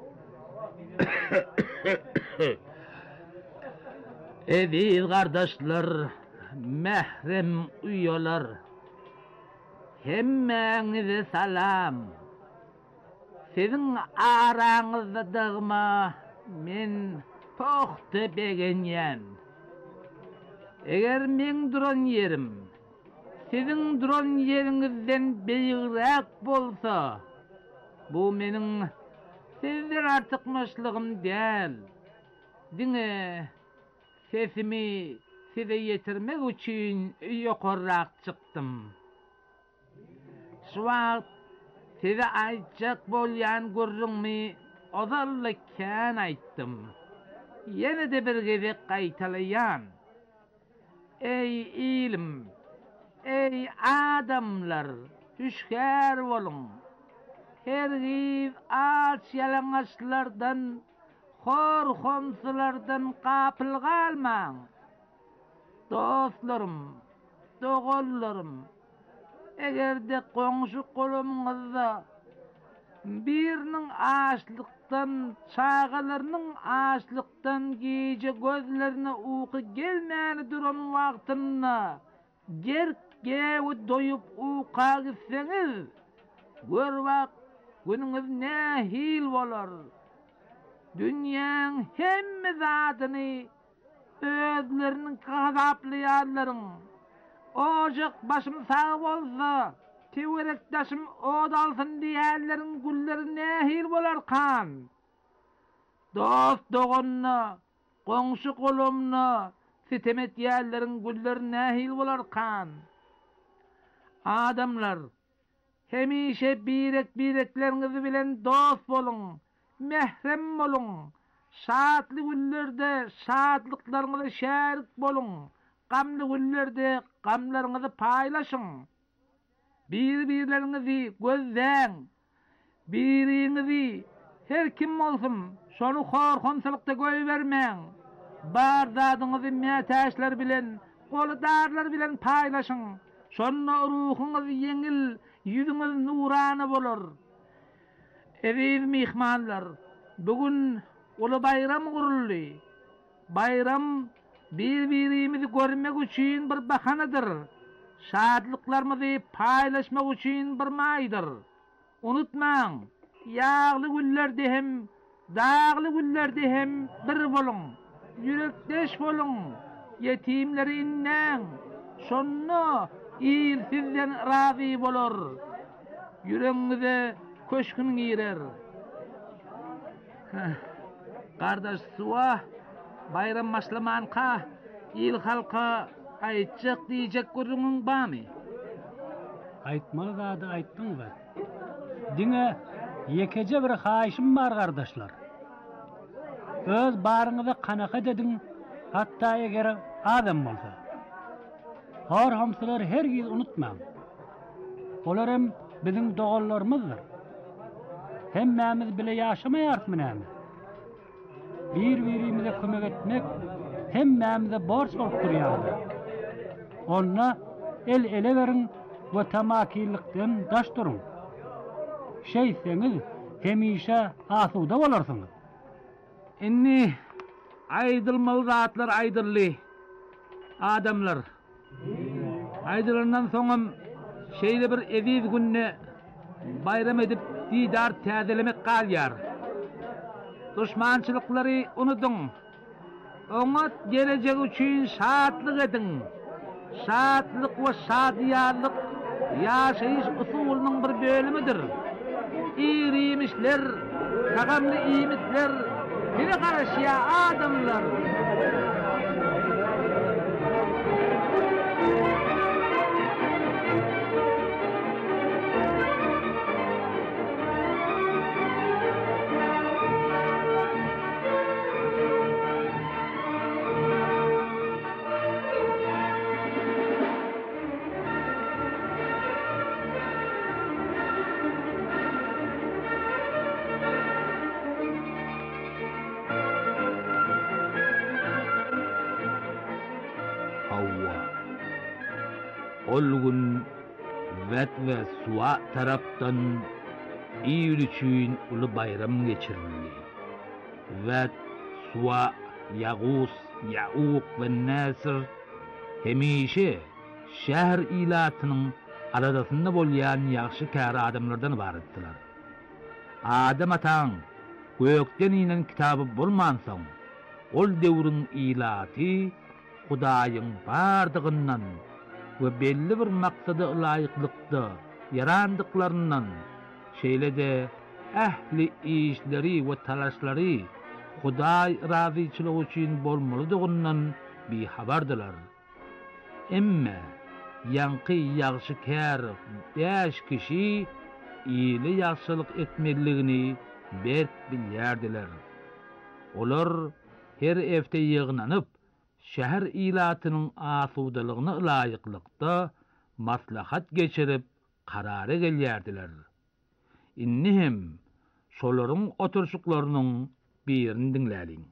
Ediz kardeşler, mehrem uyolar. Hemmeňize salam. Sizin araňyzda dygma men tohty begenýän. Eger men duran ýerim, sizin duran ýeriňizden beýigrek bolsa, bu meniň sizden artykmaçlygym däl. Diňe sesimi size ýetirmek üçin ýokarrak çykdym. Şuwagt size aýtjak bolýan gurrunmy ozallykan aýtdym. Ýene de bir gezek gaýtalaýan. Ey ilim, ey adamlar, hüşkär bolun. Hergiz aç ýalaňaçlardan, horhomsulardan gapyl galmaň. Dostlarym, dogallarym, egerde goňşy golumyňyzda biriniň açlykdan, çağalarynyň açlykdan gece gözlerine uyku gelmäni duran wagtynda gerke we doýup uyka gitseňiz, görwak günüňiz nähil bolar. Dünýäň hemme zatyny özleriniň gazaplyarlaryň ojak başym sağ bolsa, tewerekdaşym od alsyn diýerleriň gulleri nähil bolar kan. Dost doganna, goňşy golumna, sitem etýärleriň gulleri nähil bolar kan. Adamlar, hemişe birek-birekleriniz bilen dost bolun, mehrem bolun. Şatly güllerde şatlyklaryňyza şärik bolun. Gamly güllerde gamlaryňyzy paýlaşyň. Bir-birlerinizi gözden, birinizi her kim bolsun, şonu horhomsylykda göýbermäň. Bar zadyňyzy mätäşler bilen, goladarlar bilen paýlaşyň. Şonda ruhuňyz ýeňil, ýüzüňiz nurany bolar. Eziz mihmanlar, bugün ulu bayram guruldy. Bayram bir-birimizi görmek üçin bir bahanadyr. Şadlyklarymyzy paýlaşmak üçin bir maýdyr. Unutmaň, ýagly güllerde hem, dagly güllerde hem bir bolun. yürekdeş bolun, yetimleri innen, şonno il sizden razı bolur. Yüreğinize köşkün girer. Kardeş suwa, bayram başlamanka, il halka aytjak diyecek görüngün bami? Aytmalı zady aytdyň we. Diňe yekece bir haýyşym bar gardaşlar. Öz baryňyza kanaka dediň, hatda eger adam bolsa. Har hamsylar her giz unutmaň. Olar hem biziň dogallarymyzdyr. Hemmämiz bile ýaşamaýarmyz. Bir-birimize kömek etmek hemmämize borç bolup durýar. Onna el ele verin we tamakilikden daş durun. Şeýseňiz hemişe asuda bolarsyňyz. Inni aýdylmaly zatlar aýdylly. Adamlar. Aýdylyndan soňam şeýle bir eziz günne bayram edip didar täzelemek galýar. Düşmançylyklary unudyň. Oňat gelecek üçin şatlyk ediň. Şatlyk we şadiýarlyk ýaşaýyş usulynyň bir bölümidir. İrimişler, tagamly iýmitler, biri garaşýa adamlar. Ol gün Wet we Suwa tarapdan iýil üçin uly bayram geçirildi. Wet, Suwa, Ýagus, Ýauq we Näsir hemişe şäher ilatynyň aradasynda bolýan ýaxşy kär adamlardan ibaretdiler. Adam ataň gökden inen kitaby bolmansaň, ol döwrüň ilaty Hudaýyň bardygyndan we belli bir maksada laýyklykda yarandyklarynyň şeýle de ähli işleri we talaşlary Hudaý razyçylygy üçin bolmalydygynyň bir habardylar. Emma ýanky ýagşy kär beş kişi ýyly ýagşylyk etmeligini berk bilýärdiler. Olar her evde ýygnanyp şäher ilatynyň asudalygyna laýyklykda maslahat geçirip karary gelýärdiler. Inni hem şolaryň oturşuklarynyň birini diňläliň.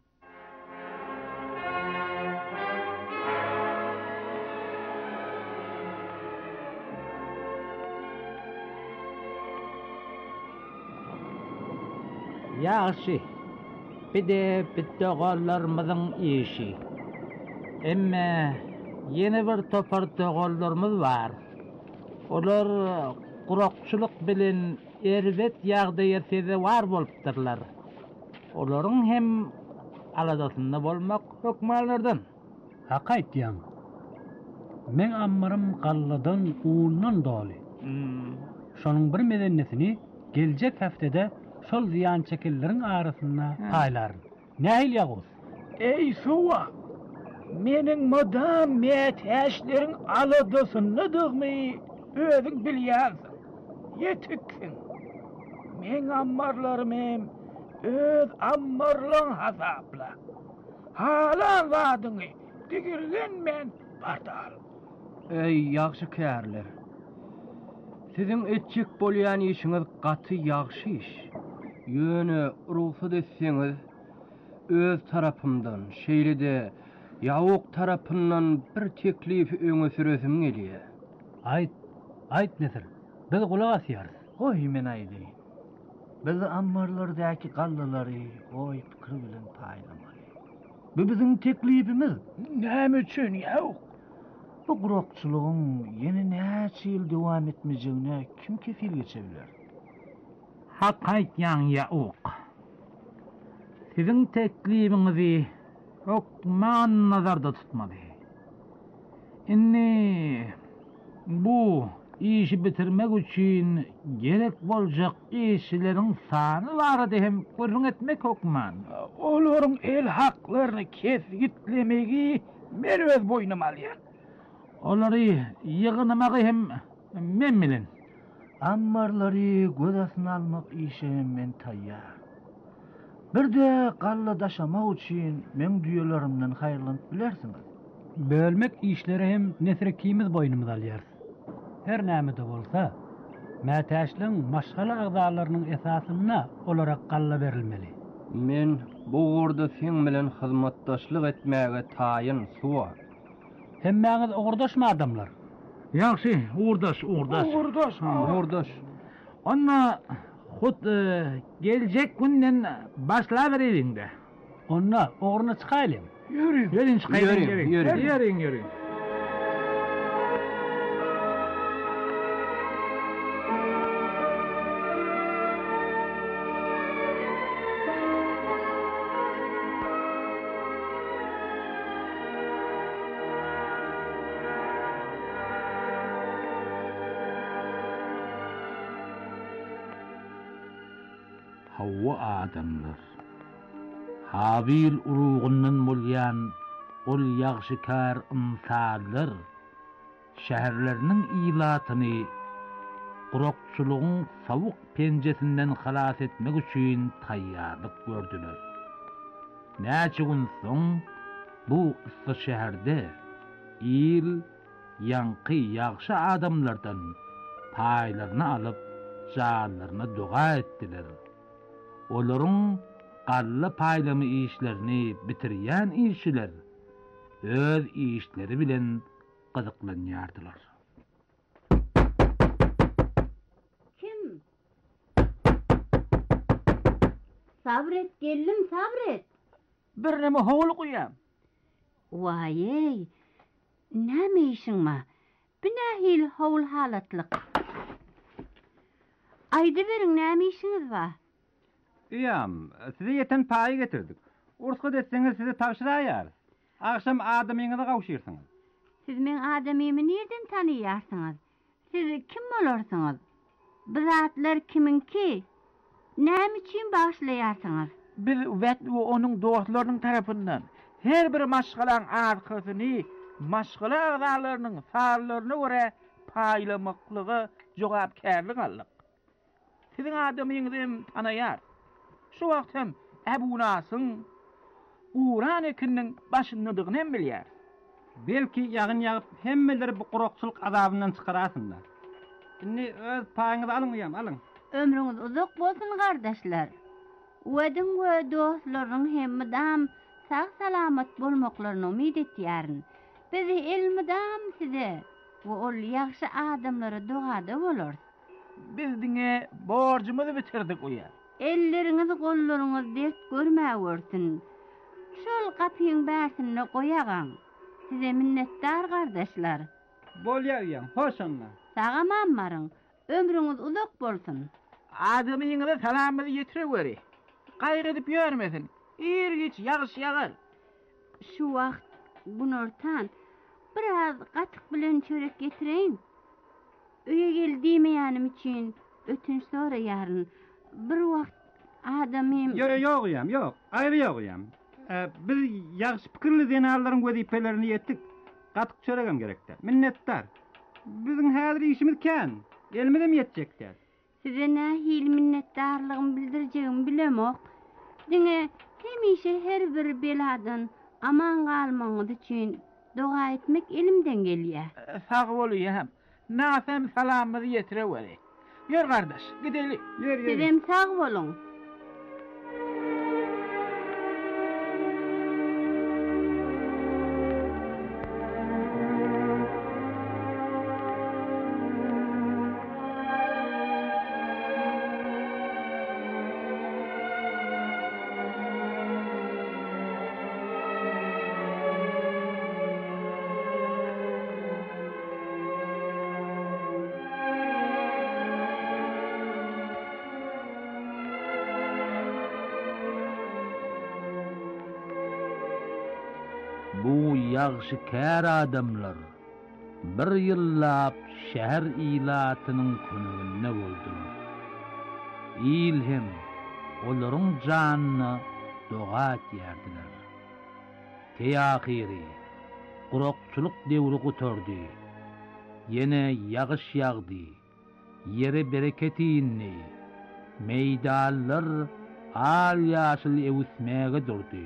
Ýaşy, bide bitdogallarymyzyň işi. Emme yeni bir topar togallarymyz bar. Olar gurakçylyk bilen erbet ýagdaýa seze war bolupdyrlar. Olaryň hem aladasynda bolmak hökmärlerden. Hak aýtýaň. Men ammarym galladan uğundan doly. Hmm. Şonuň bir medennesini geljek haftede şol ziyan çekilleriň arasynda taýlar. Nähil ýagos? Ey Suwa, meniň modam metäşleriň aladasynydymy özüň bilýärsiň. Yetiksin. Men ammarlarym hem öz ammarlaryň hasapla. Halan wadyňy digirgen men bardal. Ey ýagşy kärler. Siziň etjek bolýan işiňiz gaty ýagşy iş. Ýöne ruhsat etseňiz öz tarapymdan şeýle de Ýauq tarapyndan bir teklif öňe süresim gelýär. Aýt, aýt Näsir. Biz gulak asýarys. Oy men aýdy. Biz ammarlardaky gallalary oy pikir bilen paýlamaly. Bu biziň teklifimiz. Näme üçin Ýauq? Bu gurakçylygyň ýene näçe ýyl dowam etmejegine kim kefil geçebiler? Hak aýtýaň Ýauq. Siziň teklibiňizi hokman nazarda tutmadı. Inni bu işi bitirmek için gerek bolacak işlerin sanı var dehem görün etmek hokman. Olorun el haklarını kesgitlemegi men öz boynuma alýar. Olary ýygnamagy hem men bilen. Ammarlary göz astyna almak işe men taýýar. Bir de galla daşamak üçin men düýelerimden haýrlanyp bilersiňiz. Bölmek işleri hem nesrekimiz boynumuz alýar. Her näme-de bolsa, mätäşliň maşgala agzalarynyň esasyna olarak galla berilmeli. Men bu gurda sen bilen hyzmatdaşlyk etmäge taýyn suwar. Hemmäňiz ogurdaşmy adamlar? Ýaxşy, uğurdaş, uğurdaş. Uğurdaş, uğurdaş. Onna hut geljek günden başla bereliň de. Onna ogurna çykaýlym. Yürüyün. Yürüyün çıkayın. Yürüyün, Yürüyün. yürüyün. Yürüyün, yürüyün. Hawa adamlar. Habil uruğundan bolýan ol ýagşykar ymsallar şäherleriniň ilatyny gurokçulugyň sawuk penjesinden halas etmek üçin taýýarlyk gördüler. Näçe gün soň bu ıssy şäherde il ýanky ýagşy adamlardan paýlaryny alyp janlaryna dua etdiler. Olaryň galla paýlamy işlerini bitirýän işçiler öz işleri bilen gyzyklanýardylar. Kim? Sabret geldim, sabret. Bir näme howul goýam. Wayey, näme işiň ma? Binahil howul halatlyk. Aýdy beriň, näme işiňiz bar? Ýam, size ýeten paýy getirdik. Ursga desseňiz sizi tapşyraýar. Akşam adamyňyza gawşyrsyňyz. Siz men adamymy nerden tanıýarsyňyz? Siz kim bolarsyňyz? Bu zatlar kiminki? Näme üçin başlaýarsyňyz? Biz wet we onuň dostlarynyň tarapyndan her bir maşgalan arkasyny maşgala agzalarynyň sarlaryna görä paýlamaklygy jogapkärlik aldyk. Siziň adamyňyzy tanaýar. Şu wagt hem Ebu Nasyň Uran ekiniň başyndadygyny hem bilýär. Belki ýagyn ýagyp hemmeleri bu gurokçylyk azabyndan çykarasyňlar. Inni öz paýyňyzy alyň ýam, alyň. Ömrüňiz uzak bolsun gardaşlar. Wedin we dostlaryň hemmedam sag salamat bolmaklaryny umyt etýärin. Biz elmedam size we ol ýagşy adamlara dogada bolar. Biz diňe borjumuzy bitirdik uýa. Elleriňiz gollaryňyz dert görmäwürsin. Şol gapyň bärsine goýagan. Size minnetdar gardaşlar. Bolýar ýam, hoş onda. Sagamam maryň. Ömrüňiz uzak bolsun. Adamyňyza salamyny ýetireweri. Gaýry edip ýörmesin. İrgiç ýagyş ýagar. Şu wagt bunurtan biraz gatyk bilen çörek getireýin. Öýe geldiýmeýänim üçin ötünç soraýaryn. Bir wagt adamym... Ýöre ýok ýam, ýok. Aýry ýok ýam. Biz ýagşy pikirli zenallaryň wezipelerini ýetdik. Gatyk çöregem gerekde. Minnetdar. Biziň häzir işimiz kän. Elmedem ýetjekler. Size nähil minnetdarlygymy bildirjegim bilemok. Diňe hemişe her bir beladan aman galmaňyz üçin dua etmek elimden gelýär. Sag bolýam. Näsem salamyny ýetireweri. Ýör gardaş, gideli. Ýör, ýör. Sizem sag bolun. bu ýagşy kär adamlar bir ýyllap şäher ilatynyň könüne boldular. İl hem olaryň janyna doga etýärdiler. Teýahiri gurokçuluk dewri gutardy. Yine yağış yağdı. Yere bereket inni. Meydanlar al yaşıl evusmege durdu.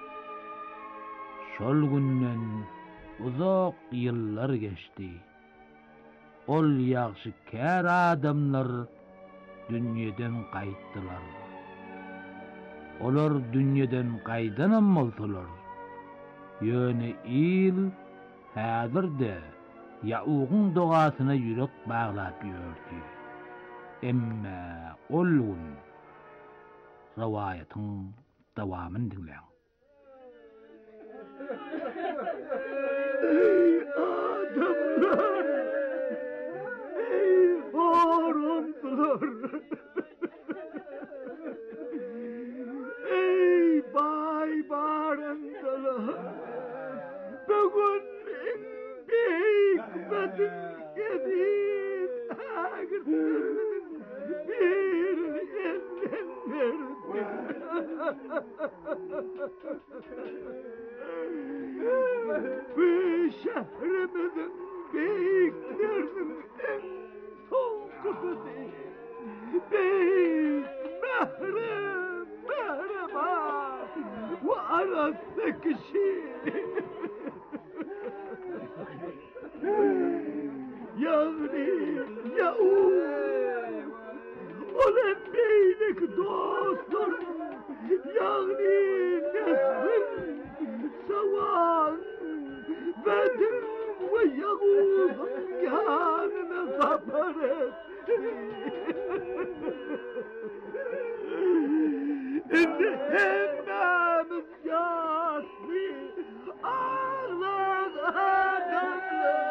Şol günden uzak yıllar geçti. Ol yağışı kär adamlar dünyadan kayıttılar. Olar dünyadan kaydanam olsalar. Yöne il hazır de Ya'uğun doğasına yürek bağlap yördü. Emme olun rivayetın devamını dinleyin. Ey adamlar! Ey horumlar! Ey bay barındalar! Bugün Hikmetin gedid ağırlarının bir elden verdi. Bu şehrimizin beyiklerinin en son kutusu. Beyik mehrem, mehrema ve arasındaki şey. Yağni, Ya'uq, olan beylik dostlarım, Yağni, Nesrin, Savan, Bedim ve Ya'uq'un yanına zafer etti. Şimdi hemmemiz yaslı, ağlar adamlar.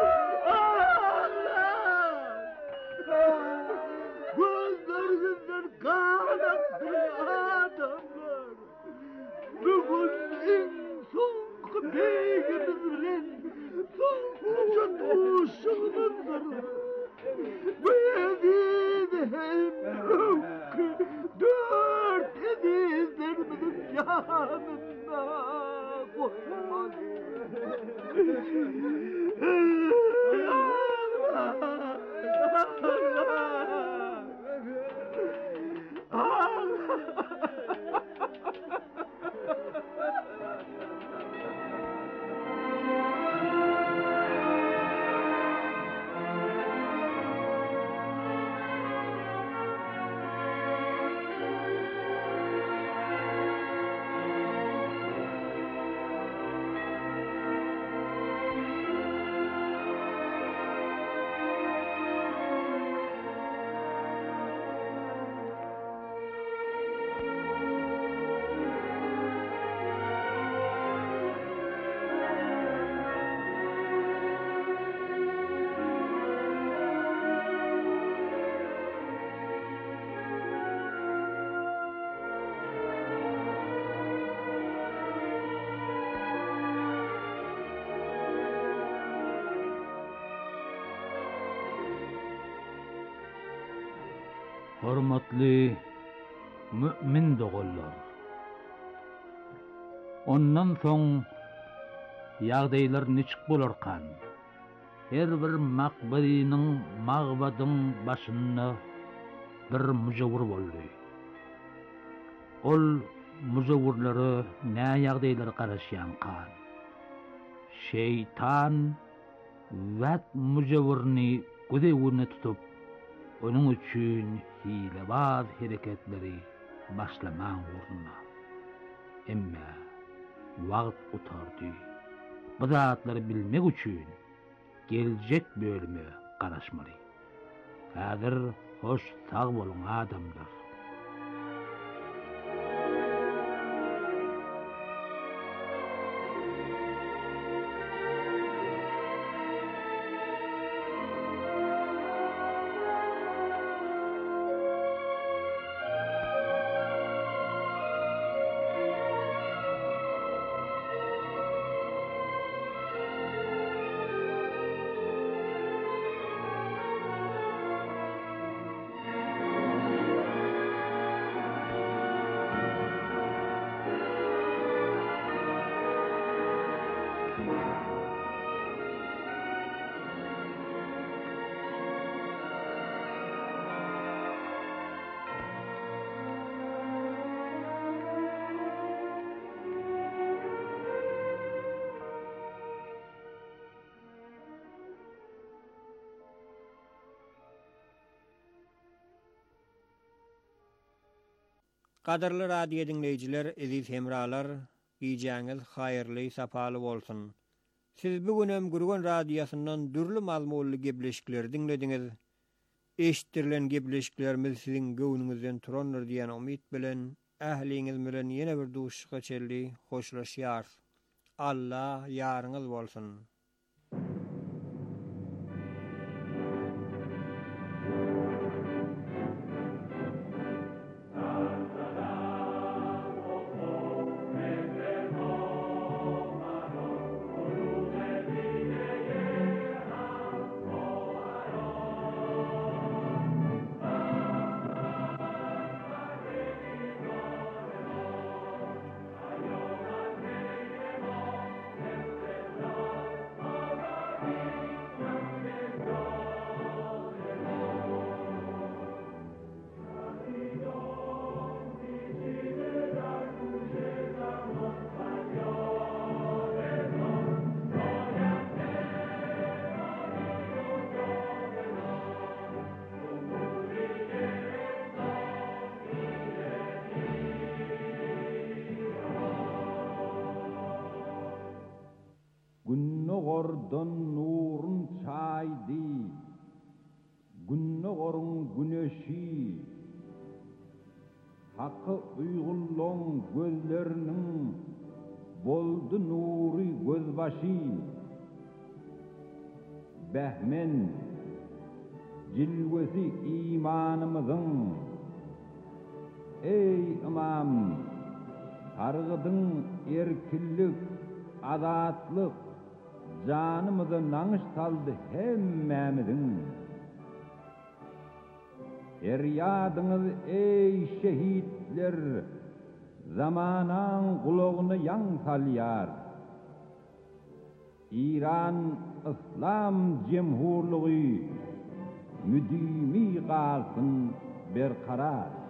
Gözlerinden kan aktı adamlar. Bugün en son beygimiz bilen son uçuşumuzdur. Bu evde hem yok, dört edizlerimizin yanına koymalı. Hormatly mümin dogullar. Ondan soň ýagdaýlar niçik bolarkan? Her bir makbariniň magbadyň başynda bir mujawwir boldy. Ol mujawwirlary nä ýagdaýlara garaşýan kan? Şeytan wat mujawwirni gödewine tutup onun üçün hilebaz hareketleri başlaman uğruna. Emme vaqt utardı. Bu zatları bilmek üçün gelecek bölümü qaraşmaly. Häzir hoş sağ bolun adamlar. Qadarly radio dinleyijiler, eziz hemralar, giýjäňiz haýyrly, sapaly bolsun. Siz bugünem Gurgun radiosundan dürli mazmunly gepleşikler dinlediňiz. Eşitdirilen gepleşiklerimiz sizin göwnüňizden turandyr diýen umyt bilen ähliňiz bilen ýene bir duşuşga çeldi, hoşlaşýar. Allah ýaryňyz bolsun. Günnogordan nurun çaydi, günnogorun güneşi, hakkı uygullan gözlerinin boldu nuri gözbaşı. Behmen cilvesi imanımızın, ey imam, targıdın erkillik, azatlık, canımızı naňyş saldy hemmämizin. Eryadyňyz ey şehitler, zamanan gulagyny ýan salýar. İran İslam Cemhurlugy müdimi galsyn berkarar.